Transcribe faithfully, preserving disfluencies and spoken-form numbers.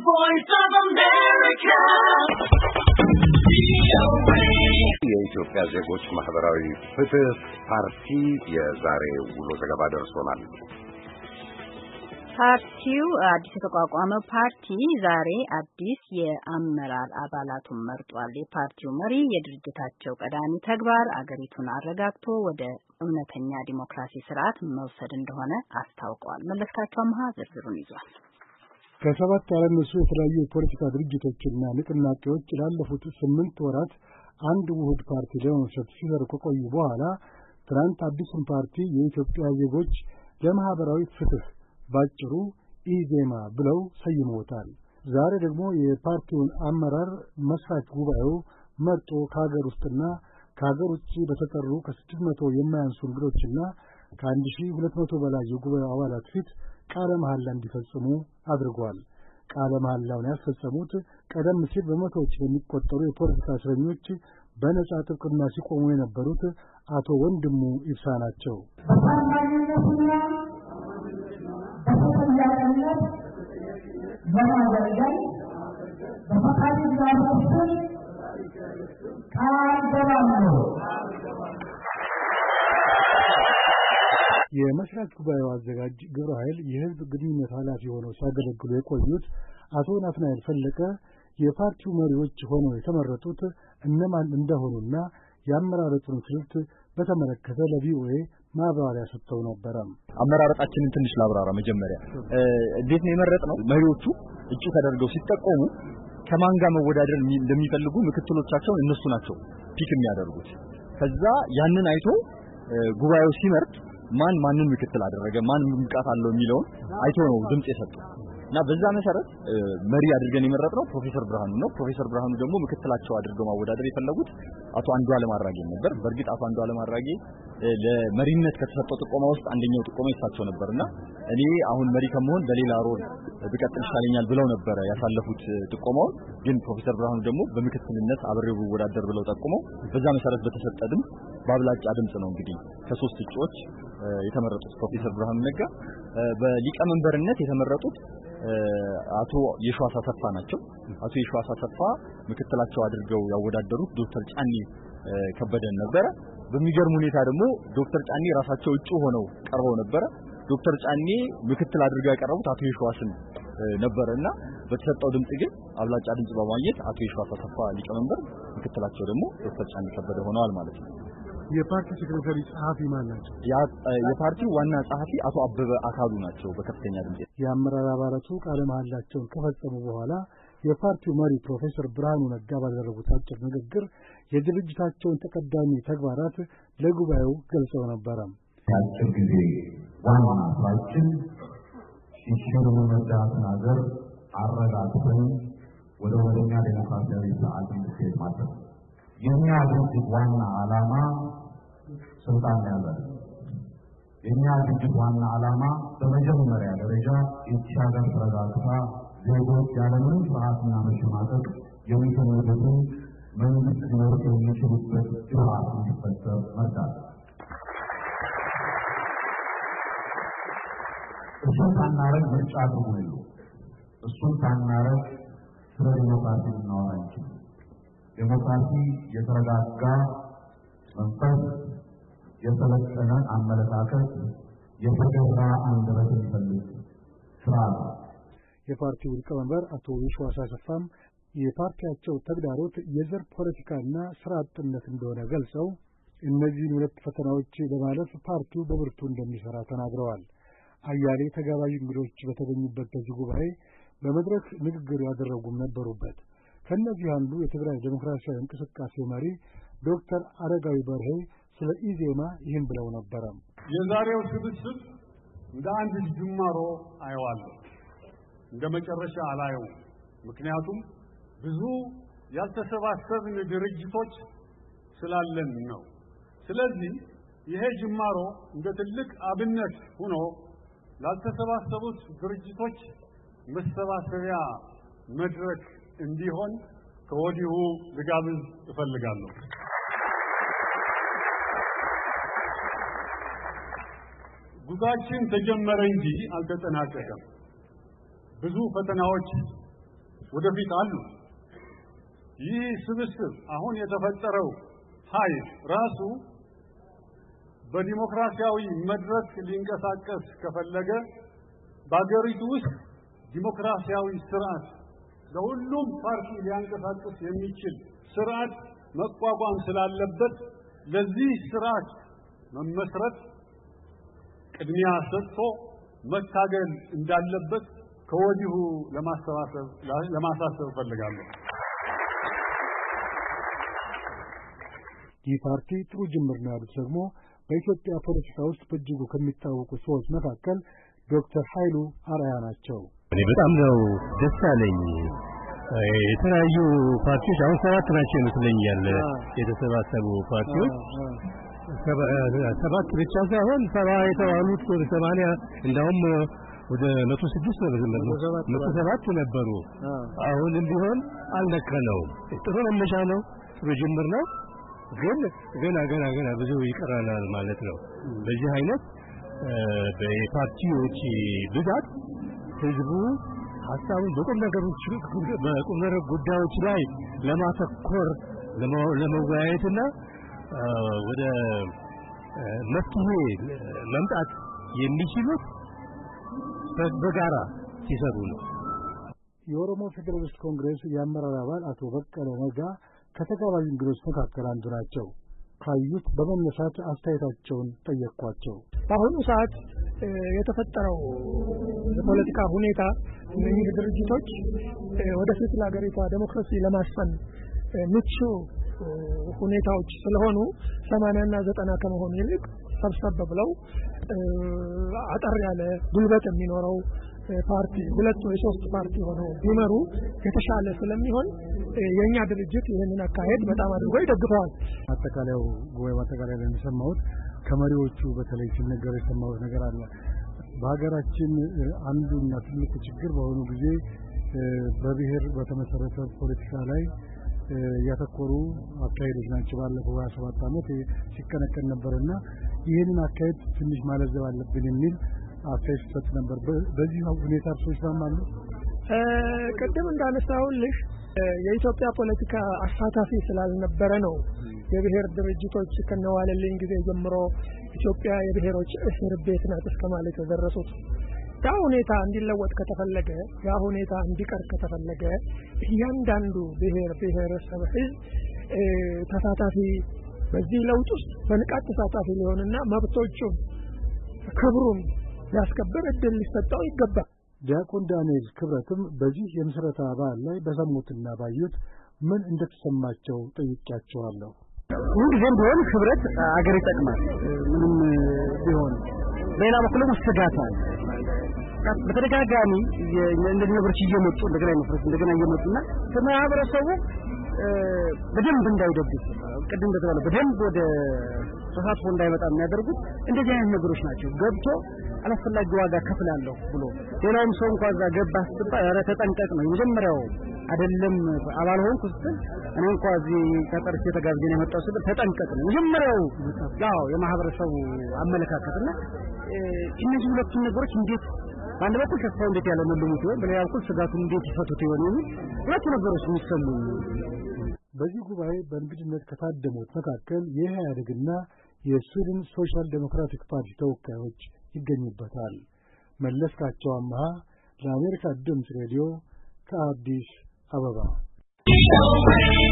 voice of America. የኢትዮጵያ ዜጎች ማህበራዊ ፍትህ ፓርቲ የዛሬ ውሎ ዘገባ ደርሶናል። ፓርቲው አዲስ የተቋቋመው ፓርቲ ዛሬ አዲስ የአመራር አባላቱን መርጧል። የፓርቲው መሪ የድርጅታቸው ቀዳሚ ተግባር አገሪቱን አረጋግቶ ወደ እውነተኛ ዲሞክራሲ ስርዓት መውሰድ እንደሆነ አስታውቀዋል። መለስካቸው አምሃ ዝርዝሩን ይዟል። ከሰባት ያላነሱ የተለያዩ የፖለቲካ ድርጅቶችና ንቅናቄዎች ላለፉት ስምንት ወራት አንድ ውህድ ፓርቲ ለመመስረት ሲሰሩ ከቆዩ በኋላ ትናንት አዲሱን ፓርቲ የኢትዮጵያ ዜጎች ለማህበራዊ ፍትህ ባጭሩ ኢዜማ ብለው ሰይመውታል። ዛሬ ደግሞ የፓርቲውን አመራር መስራች ጉባኤው መርጦ ከሀገር ውስጥና ከሀገር ውጭ በተጠሩ ከስድስት መቶ የማያንሱ እንግዶችና ከአንድ ሺህ ሁለት መቶ በላይ የጉባኤው አባላት ፊት ቃለ መሐላ እንዲፈጽሙ አድርጓል። ቃለ መሐላውን ያስፈጸሙት ቀደም ሲል በመቶዎች የሚቆጠሩ የፖለቲካ እስረኞች በነጻ ጥብቅና ሲቆሙ የነበሩት አቶ ወንድሙ ኢብሳ ናቸው። የመስራች ጉባኤው አዘጋጅ ግብረ ኃይል የህዝብ ግንኙነት ኃላፊ ሆነው ሲያገለግሉ የቆዩት አቶ ናትናኤል ፈለቀ የፓርቲው መሪዎች ሆነው የተመረጡት እነማን እንደሆኑና የአመራረጡን ስልት በተመለከተ ለቪኦኤ ማብራሪያ ሰጥተው ነበር። አመራረጣችንን ትንሽ ላብራራ። መጀመሪያ እንዴት ነው የመረጥነው? መሪዎቹ እጩ ተደርገው ሲጠቆሙ ከማን ጋር መወዳደር እንደሚፈልጉ ምክትሎቻቸውን እነሱ ናቸው ፒክ የሚያደርጉት። ከዛ ያንን አይቶ ጉባኤው ሲመርጥ ማን ማንን ምክትል አደረገ ማን ምንቃት አለው የሚለው አይቶ ነው ድምጽ የሰጠው እና በዛ መሰረት መሪ አድርገን የመረጥነው ፕሮፌሰር ብርሃኑ ነው። ፕሮፌሰር ብርሃኑ ደግሞ ምክትላቸው አድርገው ማወዳደር የፈለጉት አቶ አንዱዓለም አራጌ ነበር። በእርግጥ አቶ አንዱዓለም አራጌ ለመሪነት ከተሰጠው ጥቆማ ውስጥ አንደኛው ጥቆማ ይሳቸው ነበርና እኔ አሁን መሪ ከመሆን በሌላ ሮል ብቀጥል ይሻለኛል ብለው ነበር ያሳለፉት ጥቆማው። ግን ፕሮፌሰር ብርሃኑ ደግሞ በምክትልነት አብሬው ወዳደር ብለው ጠቁመው በዛ መሰረት በተሰጠ ድምጽ ባብላጫ ድምጽ ነው እንግዲህ ከሶስት እጩዎች የተመረጡት ፕሮፌሰር ብርሃኑ ነጋ። በሊቀመንበርነት የተመረጡት አቶ የሸዋስ አሰፋ ናቸው። አቶ የሸዋስ አሰፋ ምክትላቸው አድርገው ያወዳደሩት ዶክተር ጫኒ ከበደን ነበር። በሚገርም ሁኔታ ደግሞ ዶክተር ጫኒ ራሳቸው እጩ ሆነው ቀርበው ነበር። ዶክተር ጫኒ ምክትል አድርገው ያቀረቡት አቶ የሸዋስን ነበርና በተሰጠው ድምጽ ግን አብላጫ ድምጽ በማግኘት አቶ የሸዋስ አሰፋ ሊቀመንበር ምክትላቸው ደግሞ ዶክተር ጫኒ ከበደ ሆነዋል ማለት ነው። የፓርቲ ሴክሬታሪ ጸሐፊ ማን ናቸው? የፓርቲው ዋና ጸሐፊ አቶ አበበ አካሉ ናቸው። በከፍተኛ ድምጽ የአመራር አባላቱ ቃለ መሐላቸውን ከፈጸሙ በኋላ የፓርቲው መሪ ፕሮፌሰር ብርሃኑ ነጋ ባደረጉት አጭር ንግግር የድርጅታቸውን ተቀዳሚ ተግባራት ለጉባኤው ገልጸው ነበር። ያጭር ጊዜ ዋና ስራችን ሲሽሩ መዳትን ሀገር አረጋግተን ወደ ወደኛ ዴሞክራሲያዊ ስርዓት እንዲሄድ ማድረግ የኛ ድርጅት ዋና ዓላማ ስልጣን ያዘ። የኛ ድርጅት ዋና ዓላማ በመጀመሪያ ደረጃ ኢትዮጵያ ተረጋግታ ዜጎች ያለምንም ፍርሃትና መሸማቀቅ የሚፈልጉትን መንግስት ሊኖር የሚችሉበት ስርዓት እንዲፈጠር መርዳት። እሱን ሳናረግ ምርጫ አድርጎ ነው። እሱን ሳናረግ ስለ ዲሞክራሲ ልናወራ እንችላለን። ዲሞክራሲ የተረጋጋ መንፈስ፣ የሰለጠነ አመለካከት፣ የተገራ አንደበት የሚፈልግ ስርዓት ነው። የፓርቲው ሊቀመንበር አቶ የሸዋስ አሰፋም የፓርቲያቸው ተግዳሮት የዘር ፖለቲካና ስራ አጥነት እንደሆነ ገልጸው እነዚህን ሁለት ፈተናዎች ለማለፍ ፓርቲው በብርቱ እንደሚሰራ ተናግረዋል። አያሌ ተጋባዥ እንግዶች በተገኙበት በዚህ ጉባኤ በመድረክ ንግግር ያደረጉም ነበሩበት። ከነዚህ አንዱ የትግራይ ዴሞክራሲያዊ እንቅስቃሴ መሪ ዶክተር አረጋዊ በርሄ ስለ ኢዜማ ይህን ብለው ነበር። የዛሬው ስብስብ እንደ አንድ ጅማሮ አየዋለሁ፣ እንደ መጨረሻ አላየው። ምክንያቱም ብዙ ያልተሰባሰብን ድርጅቶች ስላለን ነው። ስለዚህ ይሄ ጅማሮ እንደ ትልቅ አብነት ሆኖ ላልተሰባሰቡት ድርጅቶች መሰባሰቢያ መድረክ እንዲሆን ከወዲሁ ልጋብዝ እፈልጋለሁ። ጉዟችን ተጀመረ እንጂ አልተጠናቀቀም። ብዙ ፈተናዎች ወደፊት አሉ። ይህ ስብስብ አሁን የተፈጠረው ኃይል ራሱ በዲሞክራሲያዊ መድረክ ሊንቀሳቀስ ከፈለገ በአገሪቱ ውስጥ ዲሞክራሲያዊ ስርዓት ለሁሉም ፓርቲ ሊያንቀሳቅስ የሚችል ስርዓት መቋቋም ስላለበት ለዚህ ስርዓት መመስረት ቅድሚያ ሰጥቶ መታገል እንዳለበት ከወዲሁ ለማሰባሰብ ለማሳሰብ ፈልጋለሁ። ይህ ፓርቲ ጥሩ ጅምር ነው ያሉት ደግሞ በኢትዮጵያ ፖለቲካ ውስጥ በእጅጉ ከሚታወቁ ሰዎች መካከል ዶክተር ኃይሉ አርአያ ናቸው። እኔ በጣም ነው ደስ ያለኝ። የተለያዩ ፓርቲዎች አሁን ሰባት ናቸው ይመስለኛል የተሰባሰቡ ፓርቲዎች ሰባት ብቻ ሳይሆን ሰባ የተባሉት ወደ ሰማንያ እንደውም ወደ መቶ ስድስት መቶ ሰባት ነበሩ። አሁንም ቢሆን አልነካነውም። ጥሩ መነሻ ነው፣ ጥሩ ጅምር ነው። ግን ገና ገና ገና ብዙ ይቀራናል ማለት ነው። በዚህ አይነት በፓርቲዎች ብዛት ህዝቡ ሐሳቡን በቁም ነገሮች በቁም ነገር ጉዳዮች ላይ ለማተኮር ለመወያየትና ወደ መፍትሄ መምጣት የሚችሉት በጋራ ሲሰሩ ነው። የኦሮሞ ፌዴራሊስት ኮንግሬስ የአመራር አባል አቶ በቀለ ነጋ ከተጋባዥ እንግዶች መካከል አንዱ ናቸው። ካዩት በመነሳት አስተያየታቸውን ጠየቅኳቸው። በአሁኑ ሰዓት የተፈጠረው የፖለቲካ ሁኔታ እነዚህ ድርጅቶች ወደፊት ለሀገሪቷ ዴሞክራሲ ለማስፈን ምቹ ሁኔታዎች ስለሆኑ ሰማንያ እና ዘጠና ከመሆኑ ይልቅ ሰብሰብ ብለው አጠር ያለ ጉልበት የሚኖረው ፓርቲ ሁለት ወይ ሶስት ፓርቲ ሆነው ቢመሩ የተሻለ ስለሚሆን የኛ ድርጅት ይህንን አካሄድ በጣም አድርጎ ይደግፈዋል። አጠቃላዩ ጉባኤ አጠቃላይ ላይ እንደሰማሁት ከመሪዎቹ በተለይ ሲነገር የሰማሁት ነገር አለ። በሀገራችን አንዱና ትልቁ ችግር በአሁኑ ጊዜ በብሔር በተመሰረተ ፖለቲካ ላይ ያተኮሩ አካሄዶች ናቸው። ባለፈው ሃያ ሰባት ዓመት ሲከነከን ነበርና ይህንን አካሄድ ትንሽ ማለዘብ አለብን የሚል አስተያየት ሰጥ ነበር። በዚህ ሁኔታ ሰዎች ይስማማሉ? ቅድም እንዳነሳሁልሽ የኢትዮጵያ ፖለቲካ አሳታፊ ስላልነበረ ነው የብሔር ድርጅቶች ከነዋለልኝ ጊዜ ጀምሮ ኢትዮጵያ የብሔሮች እስር ቤት ናት እስከማለት የደረሱት። ያ ሁኔታ እንዲለወጥ ከተፈለገ ያ ሁኔታ እንዲቀር ከተፈለገ እያንዳንዱ ብሔር ብሔረሰብ ህዝብ ተሳታፊ በዚህ ለውጥ ውስጥ በንቃት ተሳታፊ ሊሆንና መብቶቹን ክብሩን ሊያስከብር እድል ሊሰጠው ይገባል። ዲያቆን ዳንኤል ክብረትም በዚህ የምስረታ በዓል ላይ በሰሙትና ባዩት ምን እንደተሰማቸው ጠይቄያቸዋለሁ። ሁልጊዜም ቢሆን ህብረት አገር ይጠቅማል። ምንም ቢሆን በሌላ በኩልም ስጋት አለ። በተደጋጋሚ እንደዚህ ነገሮች እየመጡ እንደገና መፍረስ እንደገና እየመጡና ከማህበረሰቡ በደንብ እንዳይደግፍ ቅድም እንደተባለው በደንብ ወደ ተሳትፎ እንዳይመጣ የሚያደርጉት እንደዚህ አይነት ነገሮች ናቸው። ገብቶ አላስፈላጊ ዋጋ ከፍላለሁ ብሎ ሌላውም ሰው እንኳን እዛ ገባ ስትባል ኧረ ተጠንቀቅ ነው የመጀመሪያው። አይደለም አባል ሆንኩ ስትል እኔ እንኳን እዚህ ተጠርቼ ተጋብዤ ነው የመጣው ስትል ተጠንቀቅ ነው የመጀመሪያው። ያው የማህበረሰቡ አመለካከትና እነዚህ ሁለቱ ነገሮች እንዴት በአንድ በኩል ተስፋው እንዴት ያለ መልሙ ሲሆን በሌላ በኩል ስጋቱን እንዴት ይፈቱት ይሆን የሚል ሁለቱ ነገሮች የሚሰሙ። በዚህ ጉባኤ በእንግድነት ከታደሙት መካከል የኢህአዴግና የስዊድን ሶሻል ዴሞክራቲክ ፓርቲ ተወካዮች ይገኙበታል። መለስካቸው አማሃ ለአሜሪካ ድምፅ ሬዲዮ ከአዲስ አበባ